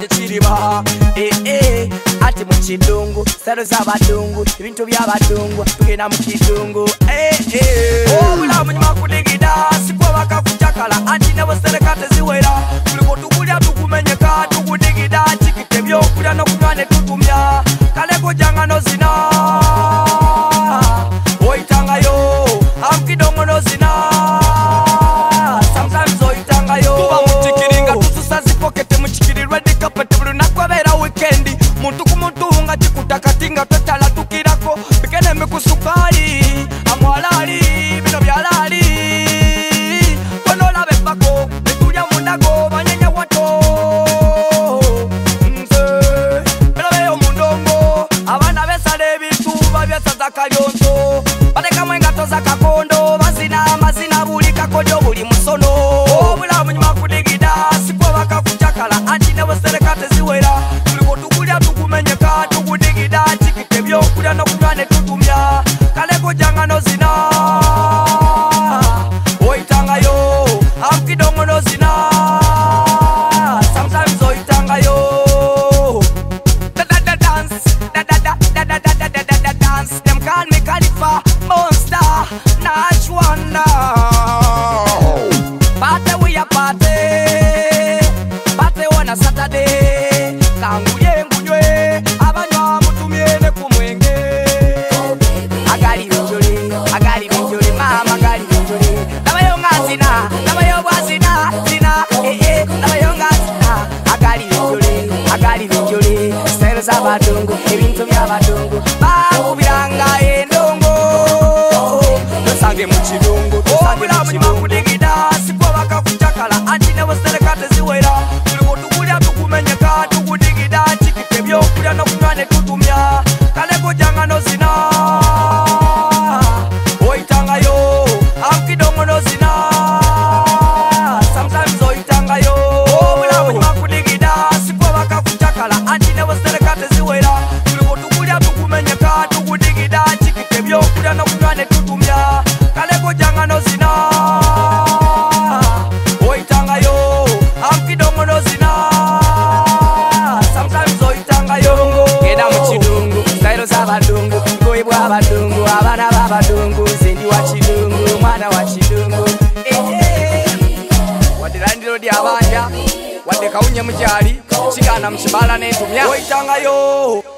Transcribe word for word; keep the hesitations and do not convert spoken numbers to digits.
kanje chiriba eh eh ati mu kidungu sero z'abadungu ibintu by'abadungu tugenda mu kidungu eh eh obulamu nyuma kudigida sikwa bakakuchakala ati nabo serekate ziwera tuliko tukulya tukumenyeka tukudigida chikite byokulya no kunywane tutumya kale kujanga no zina oitangayo amkidongo no zina sometimes oitangayo tuba mutikiringa tususa zipokete muchikiri ready kapete buluna kwabera weekend muntu kumutunga chikutakatinga totala tukirako bikene mikusukali amwalali bino byalali konola bepako bitulya mundago banyenya wato nze pero beyo mundongo abana besale bituba byasaza kalyonto bateka mwengato za kakondo bazina mazina buli kakojo buli musono obulamu nyuma kudigida sikwa bakakuchakala anti nabo serekate ziwera tuliko tukulya tukumenyeka tukudigida chikite byokulya no kunywane tutumya kale kujanga no zina oitangayo amkidongo no zina sometimes oitangayo da da da dance da da da da da da da da da dance them call me Khalifa monster Nash Wonder party we a party party on a Saturday kanguye ngunywe abanywa mutumyene kumwenge agali bijoli agali bijoli mama agali bijoli nabayo ngazina nabayo bwazina zina eh eh nabayo ngazina agali bijoli agali bijoli style z'abadungu ibintu by'abadungu bakubiranga endongo dosange mu kidungu dosange mu kudigida sikwa bakakuchakala anti nabo serekate ziwera tuliko tukulya tukumenyeka tukudigida chikite byokulya no kunywane tutumya kale kujanga no zina oitangayo amkidongo no zina sometimes oitangayo obulamu nyuma kudigida sikwa bakakuchakala anti nabo serekate ziwera tuliko tukulya tukumenyeka tukudigida chikite byokulya no kunywane tutumya kale kujanga no zina oitangayo amkidongo no zina sometimes oitangayo genda mu kidungu style z'abadungu ngoye bw'abadungu abana b'abadungu zendi wa kidungu mwana wa kidungu eh wadde landiro di abanja wadde kawunye mukyali kigana mu kibala n'entumya oitangayo